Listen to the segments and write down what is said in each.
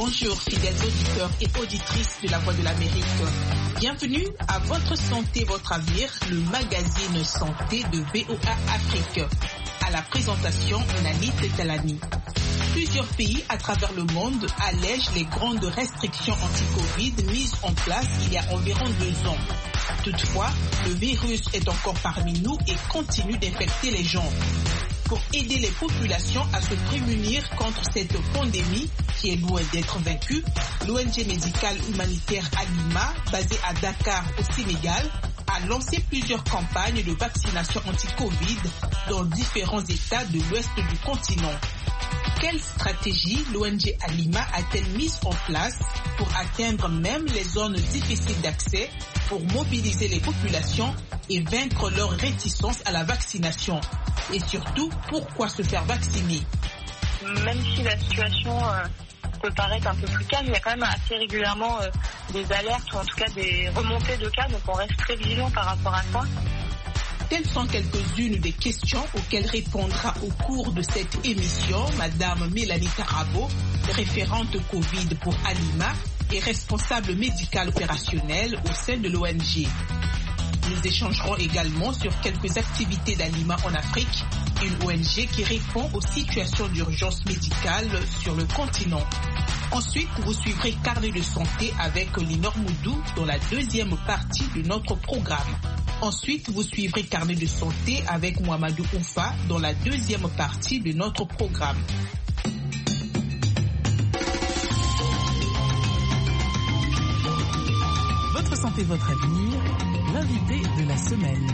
Bonjour fidèles auditeurs et auditrices de la Voix de l'Amérique. Bienvenue à Votre Santé, Votre Avenir, le magazine santé de VOA Afrique. À la présentation, Nani Tetalani. Plusieurs pays à travers le monde allègent les grandes restrictions anti-Covid mises en place il y a environ 2 ans. Toutefois, le virus est encore parmi nous et continue d'infecter les gens. Pour aider les populations à se prémunir contre cette pandémie qui est loin d'être vaincue, l'ONG médicale humanitaire Alima, basée à Dakar au Sénégal, a lancé plusieurs campagnes de vaccination anti-Covid dans différents États de l'ouest du continent. Quelle stratégie l'ONG Alima a-t-elle mise en place pour atteindre même les zones difficiles d'accès, pour mobiliser les populations et vaincre leur réticence à la vaccination? Et surtout, pourquoi se faire vacciner? Même si la situation peut paraître un peu plus calme, il y a quand même assez régulièrement des alertes ou en tout cas des remontées de cas, donc on reste très vigilant par rapport à ça. Telles sont quelques-unes des questions auxquelles répondra au cours de cette émission Madame Mélanie Tarabo, référente Covid pour Alima et responsable médical opérationnel au sein de l'ONG. Nous échangerons également sur quelques activités d'Alima en Afrique, une ONG qui répond aux situations d'urgence médicale sur le continent. Ensuite, vous suivrez Carnet de santé avec Linor Moudou dans la deuxième partie de notre programme. Ensuite, vous suivrez Carnet de santé avec Mohamedou Oufa dans la deuxième partie de notre programme. Votre santé, votre avenir, l'invité de la semaine.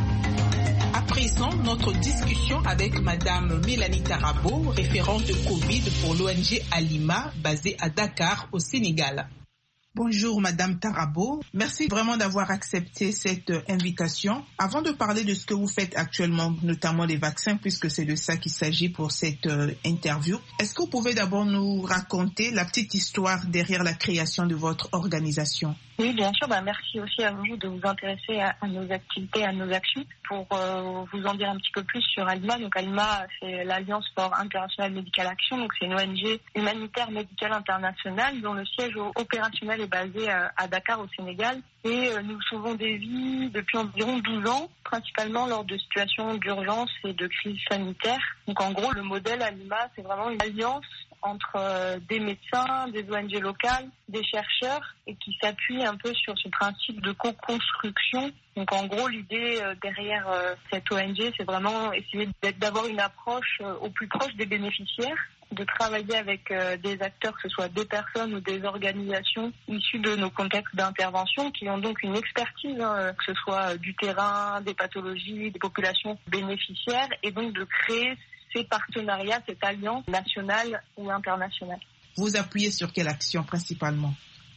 À présent, notre discussion avec Madame Mélanie Tarabo, référente Covid pour l'ONG Alima, basée à Dakar, au Sénégal. Bonjour Madame Tarabo, merci vraiment d'avoir accepté cette invitation. Avant de parler de ce que vous faites actuellement, notamment les vaccins, puisque c'est de ça qu'il s'agit pour cette interview, est-ce que vous pouvez d'abord nous raconter la petite histoire derrière la création de votre organisation? Oui, bien sûr. Merci aussi à vous de vous intéresser à nos activités, à nos actions. Pour vous en dire un petit peu plus sur Alima. Donc Alima, c'est l'Alliance for International Medical Action. Donc c'est une ONG humanitaire médicale internationale dont le siège opérationnel est basé à Dakar au Sénégal. Et nous sauvons des vies depuis environ 12 ans, principalement lors de situations d'urgence et de crise sanitaire. Donc en gros, le modèle Alima, c'est vraiment une alliance entre des médecins, des ONG locales, des chercheurs et qui s'appuie un peu sur ce principe de co-construction. Donc en gros, l'idée derrière cette ONG, c'est vraiment essayer d'avoir une approche au plus proche des bénéficiaires, de travailler avec des acteurs, que ce soit des personnes ou des organisations issues de nos contextes d'intervention qui ont donc une expertise, que ce soit du terrain, des pathologies, des populations bénéficiaires, et donc de créer ces partenariats, cette alliance nationale ou internationale. Vous appuyez sur quelle action principalement?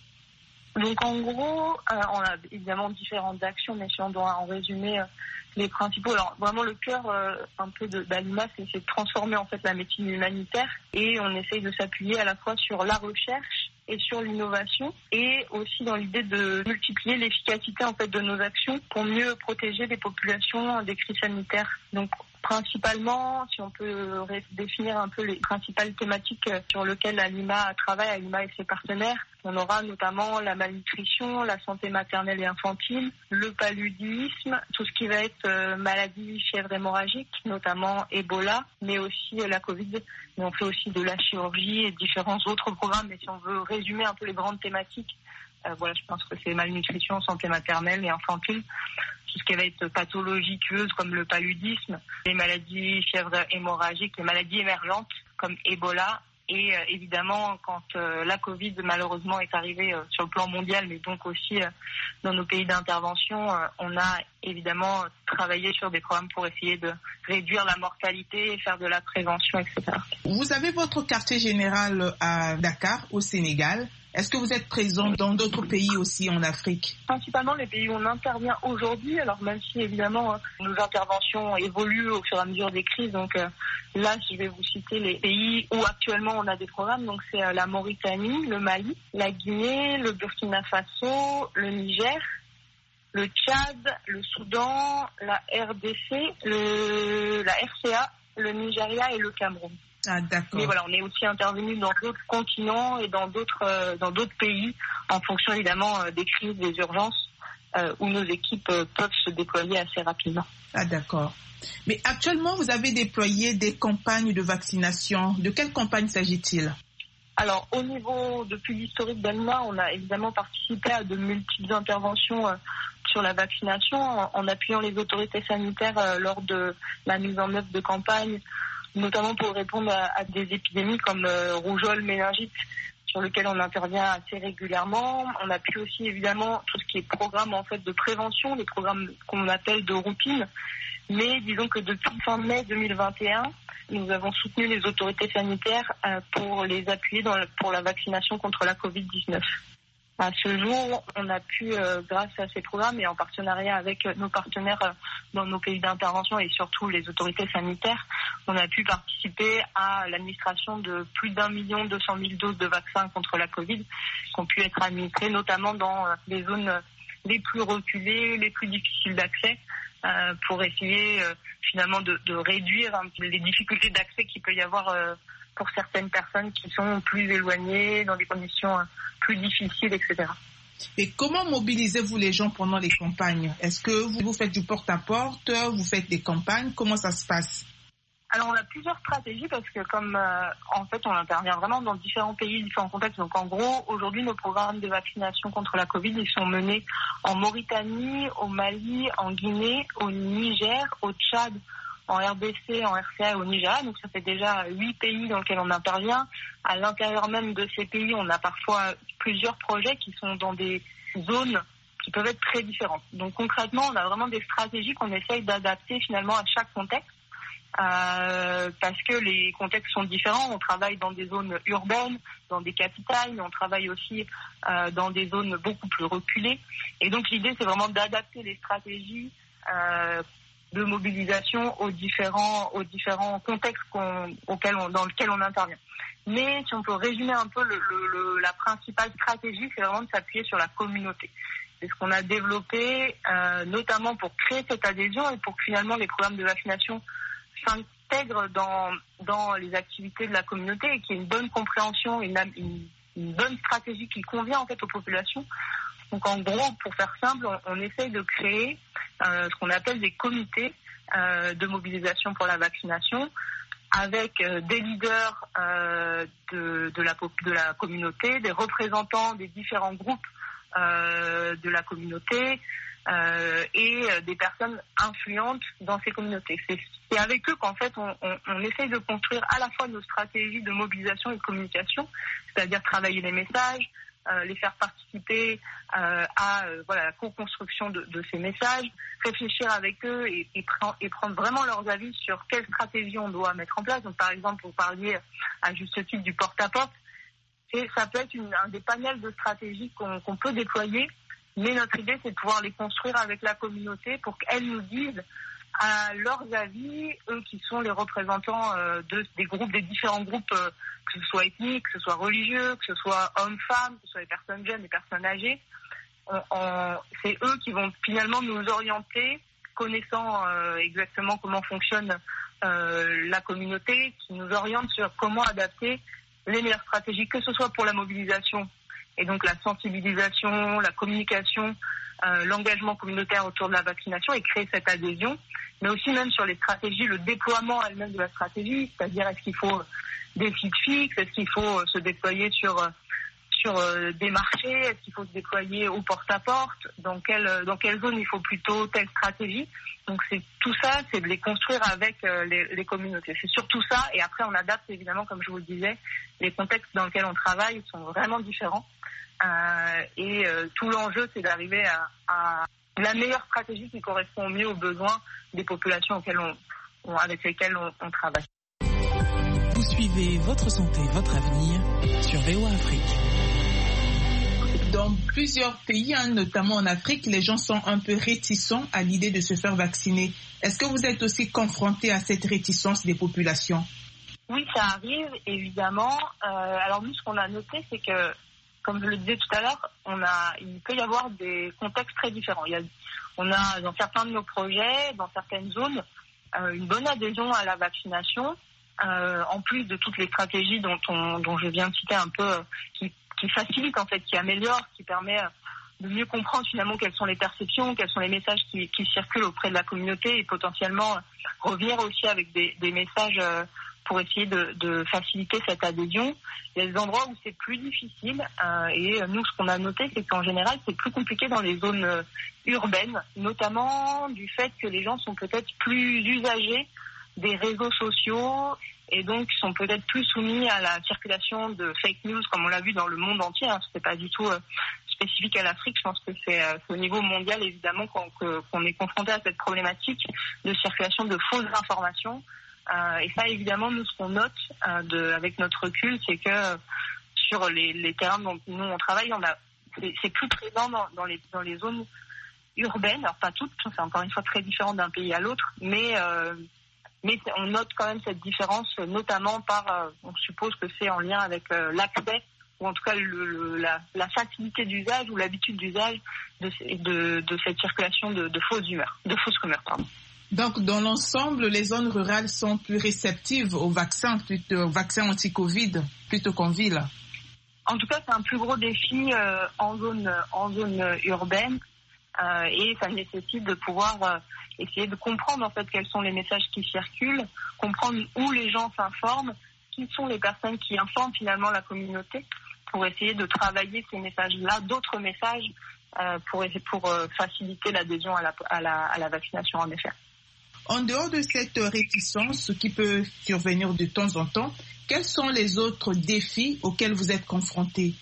Donc en gros, on a évidemment différentes actions, mais si on doit en résumer les principaux, alors vraiment le cœur un peu d'Alima, c'est de transformer en fait la médecine humanitaire, et on essaye de s'appuyer à la fois sur la recherche et sur l'innovation, et aussi dans l'idée de multiplier l'efficacité en fait de nos actions pour mieux protéger les populations des crises sanitaires. Donc principalement, si on peut définir un peu les principales thématiques sur lesquelles Alima travaille, Alima et ses partenaires, on aura notamment la malnutrition, la santé maternelle et infantile, le paludisme, tout ce qui va être maladie, fièvre hémorragique, notamment Ebola, mais aussi la Covid. Mais on fait aussi de la chirurgie et différents autres programmes. Mais si on veut résumer un peu les grandes thématiques, je pense que c'est malnutrition, santé maternelle et infantile. Tout ce qui va être pathologie tueuse comme le paludisme, les maladies fièvre hémorragique, les maladies émergentes comme Ebola. Et évidemment, quand la Covid malheureusement est arrivée sur le plan mondial, mais donc aussi dans nos pays d'intervention, on a évidemment travaillé sur des programmes pour essayer de réduire la mortalité et faire de la prévention, etc. Vous avez votre quartier général à Dakar, au Sénégal. Est-ce que vous êtes présent dans d'autres pays aussi en Afrique? Principalement les pays où on intervient aujourd'hui, alors même si évidemment nos interventions évoluent au fur et à mesure des crises, donc là je vais vous citer les pays où actuellement on a des programmes, donc c'est la Mauritanie, le Mali, la Guinée, le Burkina Faso, le Niger, le Tchad, le Soudan, la RDC, la RCA, le Nigeria et le Cameroun. Ah, d'accord. Mais voilà, on est aussi intervenu dans d'autres continents et dans d'autres pays, en fonction évidemment des crises, des urgences, où nos équipes peuvent se déployer assez rapidement. Ah, d'accord. Mais actuellement, vous avez déployé des campagnes de vaccination. De quelle campagne s'agit-il? Alors, depuis l'historique d'Alma, on a évidemment participé à de multiples interventions sur la vaccination, en appuyant les autorités sanitaires lors de la mise en œuvre de campagnes, notamment pour répondre à des épidémies comme rougeole, méningite, sur lesquelles on intervient assez régulièrement. On appuie aussi évidemment tout ce qui est programme en fait de prévention, les programmes qu'on appelle de routine. Mais disons que depuis fin mai 2021, nous avons soutenu les autorités sanitaires pour les appuyer pour la vaccination contre la Covid-19. À ce jour, on a pu, grâce à ces programmes et en partenariat avec nos partenaires dans nos pays d'intervention et surtout les autorités sanitaires, on a pu participer à l'administration de plus d'1 200 000 doses de vaccins contre la Covid qui ont pu être administrées notamment dans les zones les plus reculées, les plus difficiles d'accès, pour essayer finalement de réduire les difficultés d'accès qu'il peut y avoir pour certaines personnes qui sont plus éloignées, dans des conditions plus difficiles, etc. Et comment mobilisez-vous les gens pendant les campagnes? Est-ce que vous faites du porte-à-porte, vous faites des campagnes? Comment ça se passe? Alors, on a plusieurs stratégies parce que comme en fait, on intervient vraiment dans différents pays, différents contextes. Donc, en gros, aujourd'hui, nos programmes de vaccination contre la Covid, ils sont menés en Mauritanie, au Mali, en Guinée, au Niger, au Tchad, en RDC, en RCA et au Nigeria. Donc, ça fait déjà 8 pays dans lesquels on intervient. À l'intérieur même de ces pays, on a parfois plusieurs projets qui sont dans des zones qui peuvent être très différentes. Donc, concrètement, on a vraiment des stratégies qu'on essaye d'adapter finalement à chaque contexte. Parce que les contextes sont différents. On travaille dans des zones urbaines, dans des capitales, mais on travaille aussi dans des zones beaucoup plus reculées. Et donc l'idée, c'est vraiment d'adapter les stratégies de mobilisation aux différents contextes dans lesquels on intervient. Mais si on peut résumer un peu la principale stratégie, c'est vraiment de s'appuyer sur la communauté. C'est ce qu'on a développé, notamment pour créer cette adhésion et pour que finalement les programmes de vaccination s'intègrent dans les activités de la communauté et qu'il y ait une bonne compréhension, une bonne stratégie qui convient en fait aux populations. Donc en gros, pour faire simple, on essaye de créer ce qu'on appelle des comités de mobilisation pour la vaccination avec des leaders de la communauté, des représentants des différents groupes de la communauté, et des personnes influentes dans ces communautés. C'est avec eux qu'en fait on essaye de construire à la fois nos stratégies de mobilisation et de communication, c'est-à-dire travailler les messages, les faire participer à la co-construction de ces messages, réfléchir avec eux et prendre vraiment leurs avis sur quelle stratégie on doit mettre en place. Donc par exemple, vous parliez à juste titre du porte-à-porte, et ça peut être un des panels de stratégies qu'on peut déployer. Mais notre idée, c'est de pouvoir les construire avec la communauté pour qu'elles nous disent leurs avis, eux qui sont les représentants des différents groupes, que ce soit ethniques, que ce soit religieux, que ce soit hommes-femmes, que ce soit les personnes jeunes, les personnes âgées. C'est eux qui vont finalement nous orienter, connaissant exactement comment fonctionne la communauté, qui nous orientent sur comment adapter les meilleures stratégies, que ce soit pour la mobilisation et donc la sensibilisation, la communication, l'engagement communautaire autour de la vaccination et créer cette adhésion, mais aussi même sur les stratégies, le déploiement elle-même de la stratégie, c'est-à-dire est-ce qu'il faut des sites fixes, est-ce qu'il faut se déployer sur des marchés, est-ce qu'il faut se déployer au porte-à-porte, dans quelle zone il faut plutôt telle stratégie. Donc c'est tout ça, c'est de les construire avec les communautés. C'est surtout ça, et après on adapte évidemment, comme je vous le disais, les contextes dans lesquels on travaille sont vraiment différents. Et tout l'enjeu, c'est d'arriver à la meilleure stratégie qui correspond au mieux aux besoins des populations avec lesquelles on travaille. Vous suivez Votre Santé, Votre Avenir sur VOA Afrique. Dans plusieurs pays, notamment en Afrique, les gens sont un peu réticents à l'idée de se faire vacciner. Est-ce que vous êtes aussi confronté à cette réticence des populations? Oui, ça arrive, évidemment. Alors nous, ce qu'on a noté, c'est que, comme je le disais tout à l'heure, il peut y avoir des contextes très différents. On a, dans certains de nos projets, dans certaines zones, une bonne adhésion à la vaccination, en plus de toutes les stratégies dont je viens de citer un peu, qui facilitent en fait, qui améliorent, qui permet de mieux comprendre finalement quelles sont les perceptions, quels sont les messages qui circulent auprès de la communauté et potentiellement revenir aussi avec des messages pour essayer de faciliter cette adhésion. Il y a des endroits où c'est plus difficile et nous, ce qu'on a noté, c'est qu'en général, c'est plus compliqué dans les zones urbaines, notamment du fait que les gens sont peut-être plus usagers des réseaux sociaux et donc sont peut-être plus soumis à la circulation de fake news, comme on l'a vu dans le monde entier. C'est pas du tout spécifique à l'Afrique. Je pense que c'est au niveau mondial, évidemment, qu'on est confronté à cette problématique de circulation de fausses informations. Et ça, évidemment, nous, ce qu'on note avec notre recul, c'est que sur les terrains dont nous on travaille, c'est plus présent dans les zones urbaines. Alors pas toutes, c'est encore une fois très différent d'un pays à l'autre, mais on note quand même cette différence, notamment on suppose que c'est en lien avec l'accès, ou en tout cas la facilité d'usage ou l'habitude d'usage de cette circulation de fausses rumeurs. Donc, dans l'ensemble, les zones rurales sont plus réceptives aux vaccins anti-Covid plutôt qu'en ville. En tout cas, c'est un plus gros défi en zone urbaine et ça nécessite de pouvoir essayer de comprendre en fait quels sont les messages qui circulent, comprendre où les gens s'informent, qui sont les personnes qui informent finalement la communauté, pour essayer de travailler ces messages-là, d'autres messages pour faciliter l'adhésion à la vaccination en effet. En dehors de cette réticence qui peut survenir de temps en temps, quels sont les autres défis auxquels vous êtes confrontés?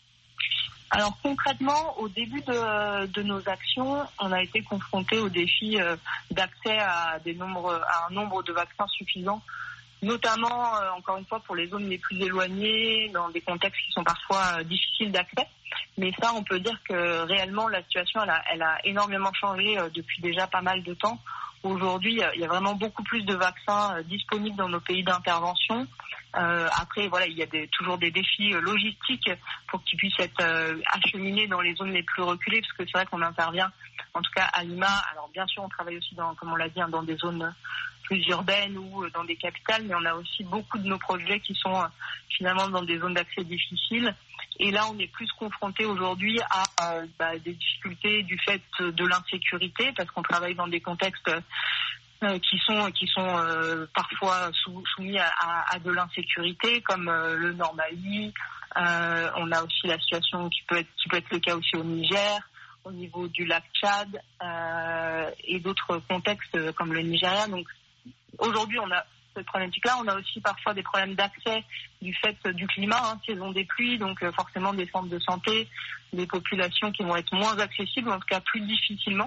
Alors concrètement, au début de nos actions, on a été confrontés au défi d'accès à un nombre de vaccins suffisant, notamment, encore une fois, pour les zones les plus éloignées, dans des contextes qui sont parfois difficiles d'accès. Mais ça, on peut dire que réellement, la situation, elle a énormément changé depuis déjà pas mal de temps. Aujourd'hui, il y a vraiment beaucoup plus de vaccins disponibles dans nos pays d'intervention. Après, voilà, il y a toujours des défis logistiques pour qu'ils puissent être acheminés dans les zones les plus reculées, parce que c'est vrai qu'on intervient, en tout cas à Lima. Alors bien sûr, on travaille aussi comme on l'a dit, dans des zones plus urbaines ou dans des capitales, mais on a aussi beaucoup de nos projets qui sont finalement dans des zones d'accès difficiles. Et là, on est plus confronté aujourd'hui à des difficultés du fait de l'insécurité, parce qu'on travaille dans des contextes qui sont parfois soumis à de l'insécurité, comme le Nord Mali. On a aussi la situation qui peut être le cas aussi au Niger, au niveau du lac Tchad et d'autres contextes comme le Nigeria. Donc aujourd'hui, on a cette problématique-là. On a aussi parfois des problèmes d'accès du fait du climat, saison des pluies, donc forcément des centres de santé, des populations qui vont être moins accessibles, en tout cas plus difficilement.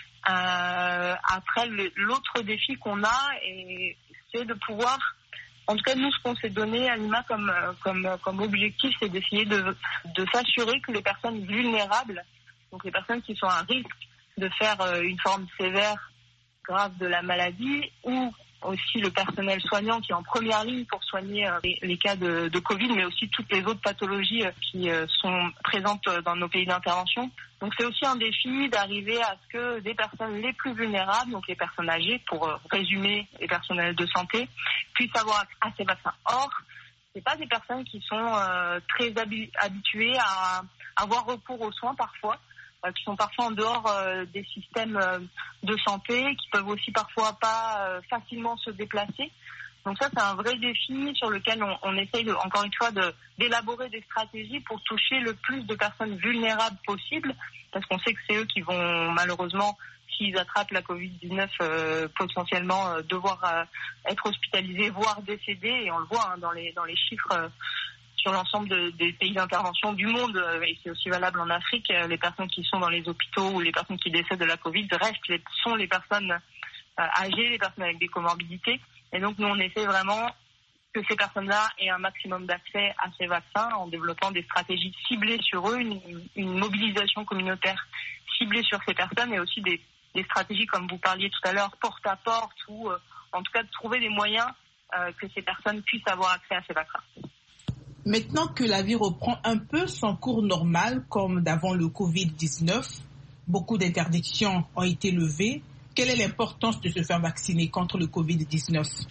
Après, l'autre défi qu'on a, c'est de pouvoir, en tout cas nous, ce qu'on s'est donné à Lima comme objectif, c'est d'essayer de s'assurer que les personnes vulnérables, donc les personnes qui sont à risque de faire une forme sévère, grave de la maladie, ou aussi le personnel soignant qui est en première ligne pour soigner les cas de Covid, mais aussi toutes les autres pathologies qui sont présentes dans nos pays d'intervention. Donc c'est aussi un défi d'arriver à ce que des personnes les plus vulnérables, donc les personnes âgées, pour résumer les personnels de santé, puissent avoir accès à ces vaccins. Or, c'est pas des personnes qui sont très habituées à avoir recours aux soins parfois, qui sont parfois en dehors des systèmes de santé, qui peuvent aussi parfois pas facilement se déplacer. Donc ça, c'est un vrai défi sur lequel on essaye, encore une fois, d'élaborer des stratégies pour toucher le plus de personnes vulnérables possible, parce qu'on sait que c'est eux qui vont malheureusement, s'ils attrapent la Covid-19, potentiellement devoir être hospitalisés, voire décédés, et on le voit dans les chiffres sur l'ensemble des pays d'intervention du monde, et c'est aussi valable en Afrique. Les personnes qui sont dans les hôpitaux ou les personnes qui décèdent de la Covid sont les personnes âgées, les personnes avec des comorbidités. Et donc nous, on essaie vraiment que ces personnes-là aient un maximum d'accès à ces vaccins en développant des stratégies ciblées sur eux, une mobilisation communautaire ciblée sur ces personnes, et aussi des stratégies, comme vous parliez tout à l'heure, porte à porte, ou en tout cas de trouver des moyens que ces personnes puissent avoir accès à ces vaccins. Maintenant que la vie reprend un peu son cours normal, comme d'avant le Covid-19, beaucoup d'interdictions ont été levées. Quelle est l'importance de se faire vacciner contre le Covid-19?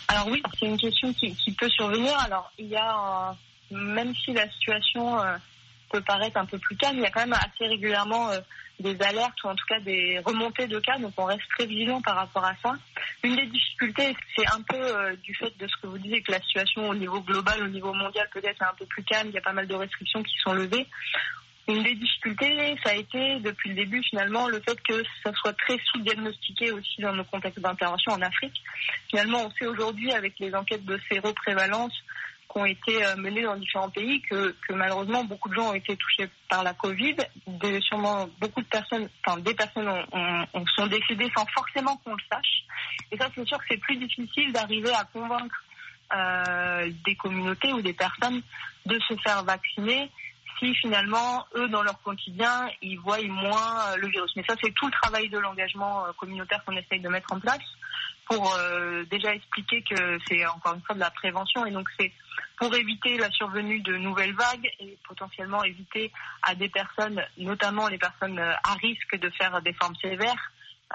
Alors oui, c'est une question qui peut survenir. Alors il y a, même si la situation peut paraître un peu plus calme, il y a quand même assez régulièrement des alertes ou en tout cas des remontées de cas, donc on reste très vigilant par rapport à ça. Une des difficultés, c'est un peu du fait de ce que vous disiez, que la situation au niveau global, au niveau mondial peut-être est un peu plus calme, il y a pas mal de restrictions qui sont levées. Une des difficultés, ça a été depuis le début finalement le fait que ça soit très sous-diagnostiqué aussi dans nos contextes d'intervention en Afrique. Finalement, on sait aujourd'hui avec les enquêtes de séroprévalence qui ont été menées dans différents pays que malheureusement beaucoup de gens ont été touchés par la Covid. Sûrement beaucoup de personnes, des personnes sont décédées sans forcément qu'on le sache. Et ça, c'est sûr que c'est plus difficile d'arriver à convaincre des communautés ou des personnes de se faire vacciner si finalement, eux, dans leur quotidien, ils voient moins le virus. Mais ça, c'est tout le travail de l'engagement communautaire qu'on essaye de mettre en place pour déjà expliquer que c'est encore une fois de la prévention et donc c'est pour éviter la survenue de nouvelles vagues et potentiellement éviter à des personnes, notamment les personnes à risque de faire des formes sévères,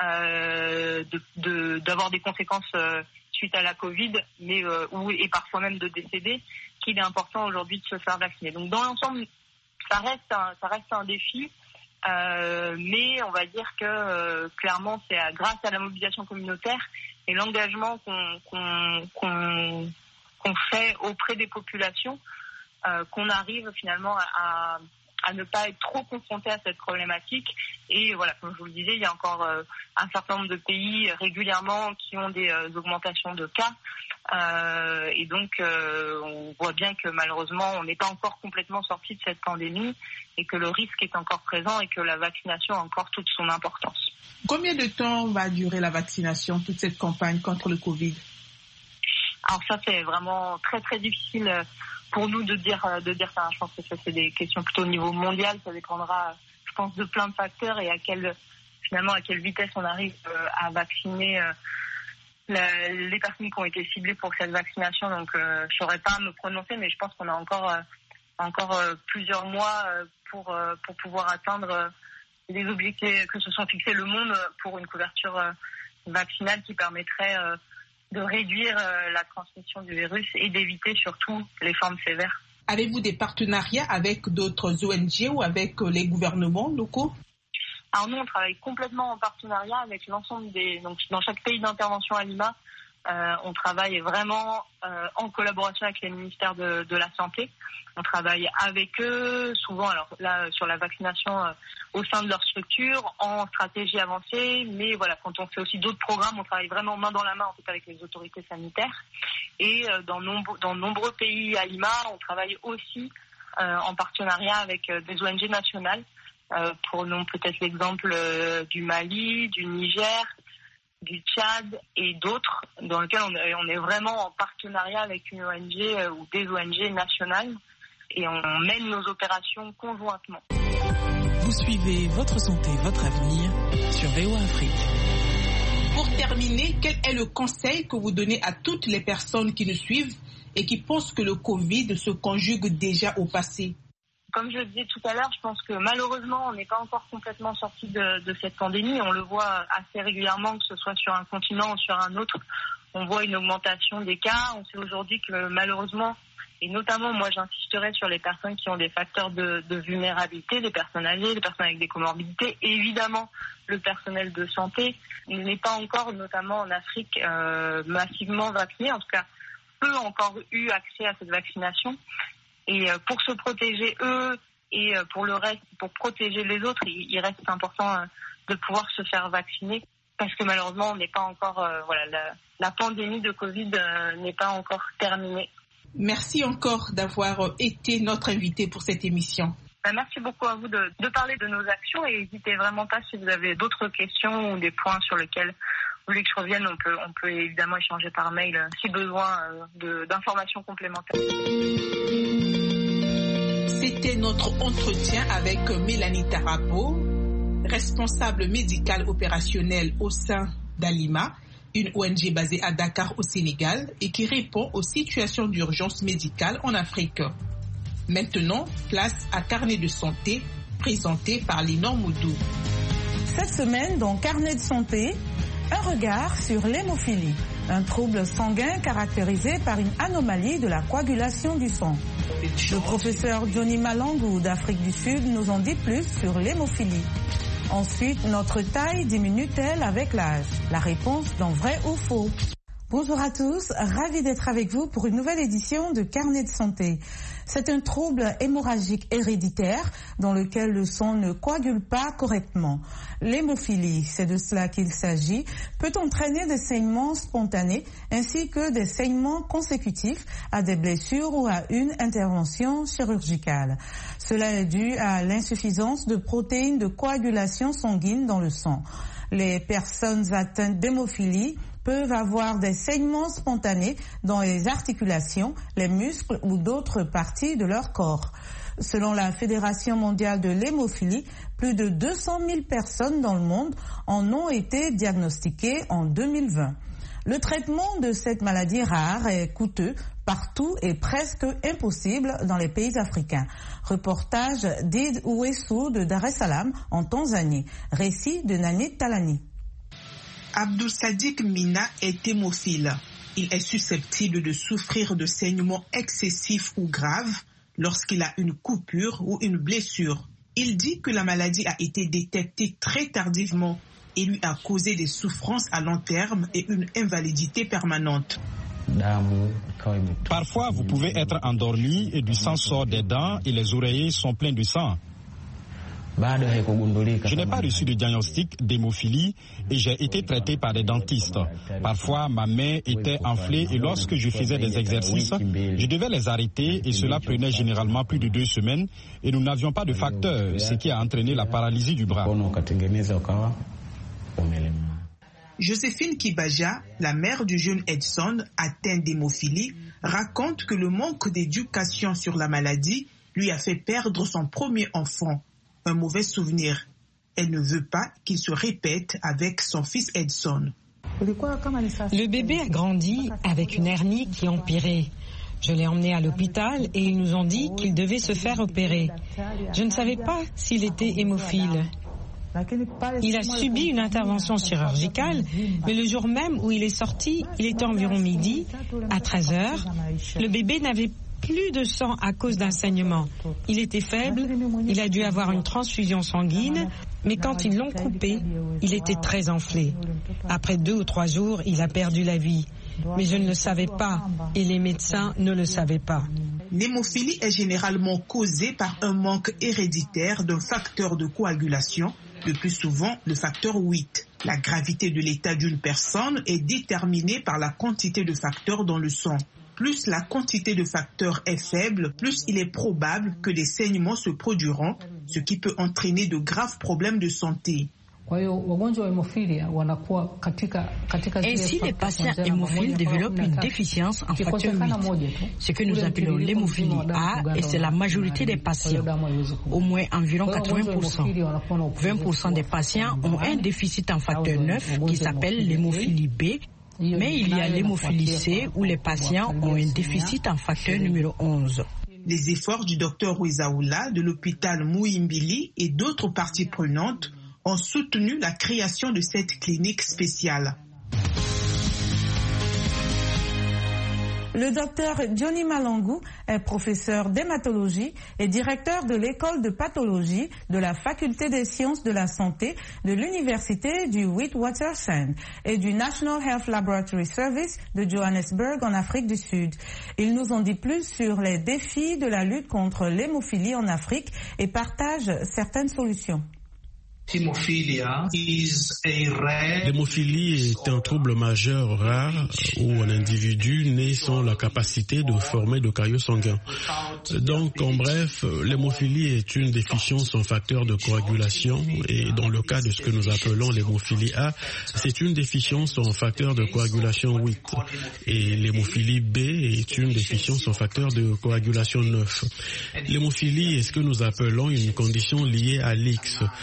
d'avoir des conséquences suite à la Covid, et parfois même de décéder, qu'il est important aujourd'hui de se faire vacciner. Donc dans l'ensemble, ça reste un défi, mais on va dire que clairement c'est grâce à la mobilisation communautaire et l'engagement qu'on fait auprès des populations qu'on arrive finalement à ne pas être trop confronté à cette problématique. Et voilà, comme je vous le disais, il y a encore un certain nombre de pays régulièrement qui ont des augmentations de cas. Et donc, on voit bien que malheureusement, on n'est pas encore complètement sorti de cette pandémie et que le risque est encore présent et que la vaccination a encore toute son importance. Combien de temps va durer la vaccination, toute cette campagne contre le Covid? Alors ça, c'est vraiment très très difficile pour nous de dire ça. Je pense que ça, c'est des questions plutôt au niveau mondial. Ça dépendra, je pense, de plein de facteurs et à quelle vitesse on arrive à vacciner les personnes qui ont été ciblées pour cette vaccination. Donc, je saurais pas me prononcer, mais je pense qu'on a encore plusieurs mois pour pouvoir atteindre les objectifs que se sont fixés le monde pour une couverture vaccinale qui permettrait de réduire la transmission du virus et d'éviter surtout les formes sévères. Avez-vous des partenariats avec d'autres ONG ou avec les gouvernements locaux? Alors nous, on travaille complètement en partenariat avec l'ensemble donc dans chaque pays d'intervention à Lima, on travaille vraiment en collaboration avec les ministères de la Santé. On travaille avec eux, souvent, alors là, sur la vaccination au sein de leur structure, en stratégie avancée, mais voilà, quand on fait aussi d'autres programmes, on travaille vraiment main dans la main en fait avec les autorités sanitaires. Et dans nombreux pays à Lima, on travaille aussi en partenariat avec des ONG nationales. Prenons peut-être l'exemple du Mali, du Niger, du Tchad et d'autres, dans lesquels on est vraiment en partenariat avec une ONG ou des ONG nationales et on mène nos opérations conjointement. Vous suivez Votre Santé, Votre Avenir sur VOA Afrique. Pour terminer, quel est le conseil que vous donnez à toutes les personnes qui nous suivent et qui pensent que le Covid se conjugue déjà au passé? Comme je le disais tout à l'heure, je pense que malheureusement, on n'est pas encore complètement sorti de cette pandémie. On le voit assez régulièrement, que ce soit sur un continent ou sur un autre. On voit une augmentation des cas. On sait aujourd'hui que malheureusement, et notamment moi j'insisterai sur les personnes qui ont des facteurs de vulnérabilité, les personnes âgées, les personnes avec des comorbidités, et évidemment le personnel de santé n'est pas encore, notamment en Afrique, massivement vacciné. En tout cas, peu ont encore eu accès à cette vaccination. Et pour se protéger eux et pour le reste, pour protéger les autres, il reste important de pouvoir se faire vacciner parce que malheureusement on n'est pas encore, la pandémie de Covid n'est pas encore terminée. Merci encore d'avoir été notre invité pour cette émission. Merci beaucoup à vous de parler de nos actions et n'hésitez vraiment pas si vous avez d'autres questions ou des points sur lesquels vous voulez que je revienne, on peut évidemment échanger par mail si besoin d'informations complémentaires. C'était notre entretien avec Mélanie Tarapo, responsable médicale opérationnelle au sein d'Alima, une ONG basée à Dakar au Sénégal et qui répond aux situations d'urgence médicale en Afrique. Maintenant, place à Carnet de santé, présenté par Lénore Moudou. Cette semaine, dans Carnet de santé, un regard sur l'hémophilie. un trouble sanguin caractérisé par une anomalie de la coagulation du sang. Le professeur Johnny Malangou d'Afrique du Sud nous en dit plus sur l'hémophilie. Ensuite, notre taille diminue-t-elle avec l'âge? La réponse dans vrai ou faux. Bonjour à tous, ravi d'être avec vous pour une nouvelle édition de Carnet de santé. C'est un trouble hémorragique héréditaire dans lequel le sang ne coagule pas correctement. L'hémophilie, c'est de cela qu'il s'agit, peut entraîner des saignements spontanés ainsi que des saignements consécutifs à des blessures ou à une intervention chirurgicale. Cela est dû à l'insuffisance de protéines de coagulation sanguine dans le sang. Les personnes atteintes d'hémophilie peuvent avoir des saignements spontanés dans les articulations, les muscles ou d'autres parties de leur corps. Selon la Fédération mondiale de l'hémophilie, plus de 200 000 personnes dans le monde en ont été diagnostiquées en 2020. Le traitement de cette maladie rare est coûteux partout et presque impossible dans les pays africains. Reportage d'Id Ouessou de Dar es Salaam en Tanzanie. Récit de Nani Talani. Abdul Sadiq Mina est hémophile. Il est susceptible de souffrir de saignements excessifs ou graves lorsqu'il a une coupure ou une blessure. Il dit que la maladie a été détectée très tardivement et lui a causé des souffrances à long terme et une invalidité permanente. Parfois, vous pouvez être endormi et du sang sort des dents et les oreillers sont pleins de sang. Je n'ai pas reçu de diagnostic d'hémophilie et j'ai été traité par des dentistes. Parfois, ma main était enflée et lorsque je faisais des exercices, je devais les arrêter et cela prenait généralement plus de 2 semaines et nous n'avions pas de facteur, ce qui a entraîné la paralysie du bras. Joséphine Kibaja, la mère du jeune Edson atteint d'hémophilie, raconte que le manque d'éducation sur la maladie lui a fait perdre son premier enfant. Un mauvais souvenir. Elle ne veut pas qu'il se répète avec son fils Edson. Le bébé a grandi avec une hernie qui empirait. Je l'ai emmené à l'hôpital et ils nous ont dit qu'il devait se faire opérer. Je ne savais pas s'il était hémophile. Il a subi une intervention chirurgicale, mais le jour même où il est sorti, il était environ midi, à 13h. Le bébé n'avait plus de sang à cause d'un saignement. Il était faible, il a dû avoir une transfusion sanguine, mais quand ils l'ont coupé, il était très enflé. Après 2 ou 3 jours, il a perdu la vie. Mais je ne le savais pas et les médecins ne le savaient pas. L'hémophilie est généralement causée par un manque héréditaire d'un facteur de coagulation, le plus souvent le facteur 8. La gravité de l'état d'une personne est déterminée par la quantité de facteurs dans le sang. Plus la quantité de facteurs est faible, plus il est probable que des saignements se produiront, ce qui peut entraîner de graves problèmes de santé. Ainsi, les patients hémophiles développent une déficience en facteur 8, ce que nous appelons l'hémophilie A, et c'est la majorité des patients, au moins environ 80%. 20% des patients ont un déficit en facteur 9 qui s'appelle l'hémophilie B, mais il y a l'hémophilie C où les patients ont un déficit en facteur numéro 11. Les efforts du Dr Ouezaoula de l'hôpital Muhimbili et d'autres parties prenantes ont soutenu la création de cette clinique spéciale. Le docteur Johnny Malangou est professeur d'hématologie et directeur de l'école de pathologie de la faculté des sciences de la santé de l'université du Witwatersrand et du National Health Laboratory Service de Johannesburg en Afrique du Sud. Il nous en dit plus sur les défis de la lutte contre l'hémophilie en Afrique et partage certaines solutions. L'hémophilie est un trouble majeur rare où un individu naît sans la capacité de former de caillots sanguins. Donc, en bref, l'hémophilie est une déficience en facteur de coagulation et dans le cas de ce que nous appelons l'hémophilie A, c'est une déficience en facteur de coagulation 8 et l'hémophilie B est une déficience en facteur de coagulation 9. L'hémophilie est ce que nous appelons une condition liée à l'X.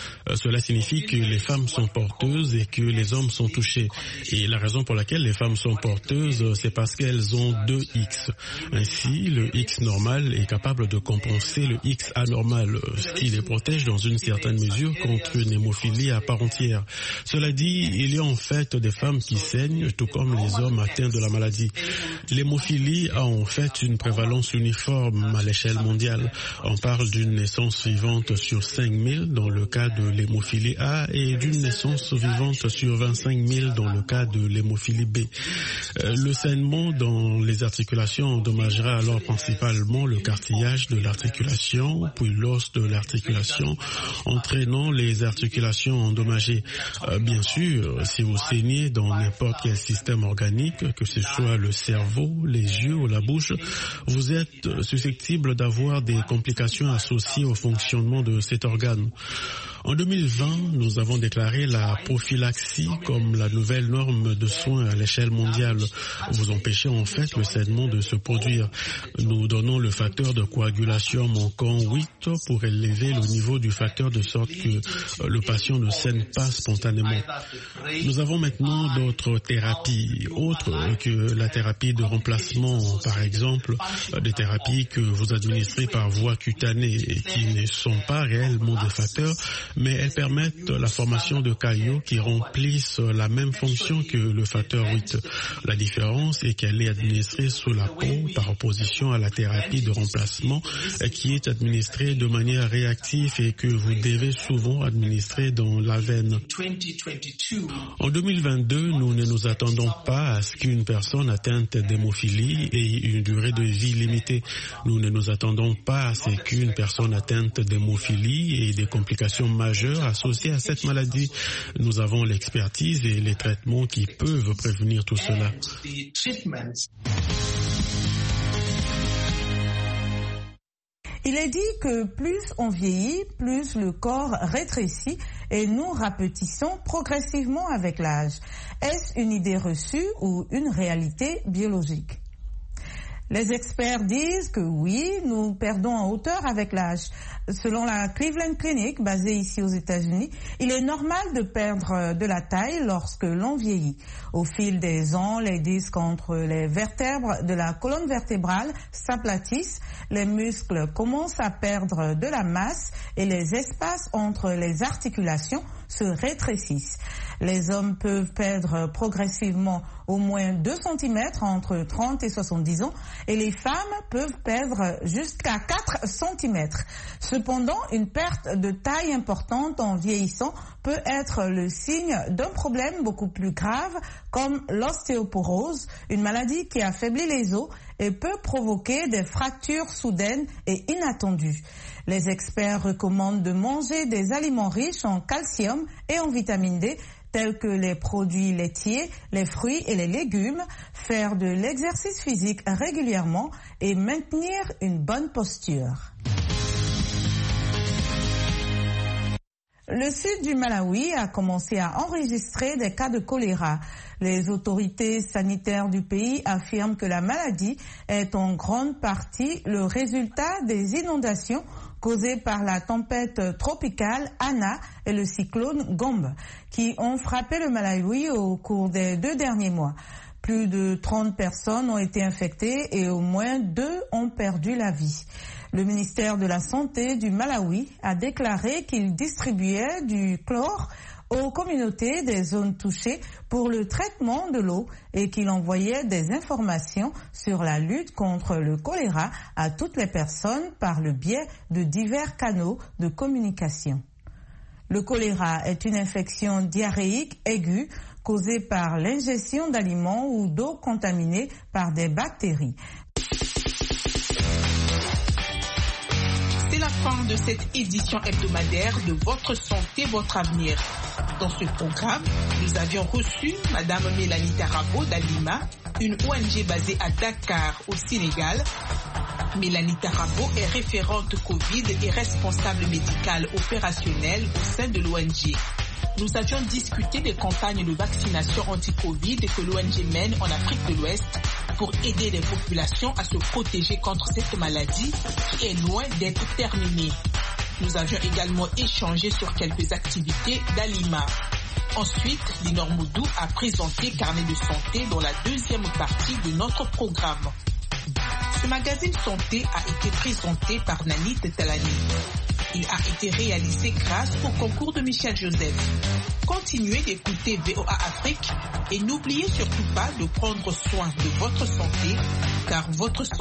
Cela signifie que les femmes sont porteuses et que les hommes sont touchés. Et la raison pour laquelle les femmes sont porteuses, c'est parce qu'elles ont 2 X. Ainsi, le X normal est capable de compenser le X anormal, ce qui les protège dans une certaine mesure contre une hémophilie à part entière. Cela dit, il y a en fait des femmes qui saignent, tout comme les hommes atteints de la maladie. L'hémophilie a en fait une prévalence uniforme à l'échelle mondiale. On parle d'une naissance vivante sur 5000 dans le cas de l'hémophilie A et d'une naissance vivante sur 25 000 dans le cas de l'hémophilie B. Le saignement dans les articulations endommagera alors principalement le cartilage de l'articulation, puis l'os de l'articulation, entraînant les articulations endommagées. Bien sûr, si vous saignez dans n'importe quel système organique, que ce soit le cerveau, les yeux ou la bouche, vous êtes susceptible d'avoir des complications associées au fonctionnement de cet organe. En 2020, nous avons déclaré la prophylaxie comme la nouvelle norme de soins à l'échelle mondiale. Vous empêchez en fait le saignement de se produire. Nous donnons le facteur de coagulation manquant 8 pour élever le niveau du facteur de sorte que le patient ne saigne pas spontanément. Nous avons maintenant d'autres thérapies, autres que la thérapie de remplacement, par exemple, des thérapies que vous administrez par voie cutanée et qui ne sont pas réellement des facteurs, mais elles permettent la formation de caillots qui remplissent la même fonction que le facteur 8. La différence est qu'elle est administrée sous la peau par opposition à la thérapie de remplacement qui est administrée de manière réactive et que vous devez souvent administrer dans la veine. En 2022, nous ne nous attendons pas à ce qu'une personne atteinte d'hémophilie ait une durée de vie limitée. Nous ne nous attendons pas à ce qu'une personne atteinte d'hémophilie ait des complications majeures associées à cette maladie. Nous avons l'expertise et les traitements qui peuvent prévenir tout cela. Il est dit que plus on vieillit, plus le corps rétrécit et nous rapetissons progressivement avec l'âge. Est-ce une idée reçue ou une réalité biologique ? Les experts disent que oui, nous perdons en hauteur avec l'âge. Selon la Cleveland Clinic, basée ici aux États-Unis, il est normal de perdre de la taille lorsque l'on vieillit. Au fil des ans, les disques entre les vertèbres de la colonne vertébrale s'aplatissent, les muscles commencent à perdre de la masse et les espaces entre les articulations se rétrécissent. Les hommes peuvent perdre progressivement au moins 2 cm entre 30 et 70 ans et les femmes peuvent perdre jusqu'à 4 cm. Cependant, une perte de taille importante en vieillissant peut être le signe d'un problème beaucoup plus grave comme l'ostéoporose, une maladie qui affaiblit les os et peut provoquer des fractures soudaines et inattendues. Les experts recommandent de manger des aliments riches en calcium et en vitamine D, tels que les produits laitiers, les fruits et les légumes, faire de l'exercice physique régulièrement et maintenir une bonne posture. Le sud du Malawi a commencé à enregistrer des cas de choléra. Les autorités sanitaires du pays affirment que la maladie est en grande partie le résultat des inondations causées par la tempête tropicale Ana et le cyclone Gombe, qui ont frappé le Malawi au cours des 2 derniers mois. Plus de 30 personnes ont été infectées et au moins 2 ont perdu la vie. Le ministère de la Santé du Malawi a déclaré qu'il distribuait du chlore aux communautés des zones touchées pour le traitement de l'eau et qu'il envoyait des informations sur la lutte contre le choléra à toutes les personnes par le biais de divers canaux de communication. Le choléra est une infection diarrhéique aiguë causée par l'ingestion d'aliments ou d'eau contaminée par des bactéries. C'est la fin de cette édition hebdomadaire de Votre Santé, Votre Avenir. Dans ce programme, nous avions reçu Madame Mélanie Tarabo d'Alima, une ONG basée à Dakar, au Sénégal. Mélanie Tarabo est référente Covid et responsable médicale opérationnelle au sein de l'ONG. Nous avions discuté des campagnes de vaccination anti-Covid que l'ONG mène en Afrique de l'Ouest pour aider les populations à se protéger contre cette maladie qui est loin d'être terminée. Nous avions également échangé sur quelques activités d'Alima. Ensuite, Linor Moudou a présenté Carnet de santé dans la deuxième partie de notre programme. Ce magazine santé a été présenté par Nanit Talani. Il a été réalisé grâce au concours de Michel Joseph. Continuez d'écouter VOA Afrique et n'oubliez surtout pas de prendre soin de votre santé, car votre santé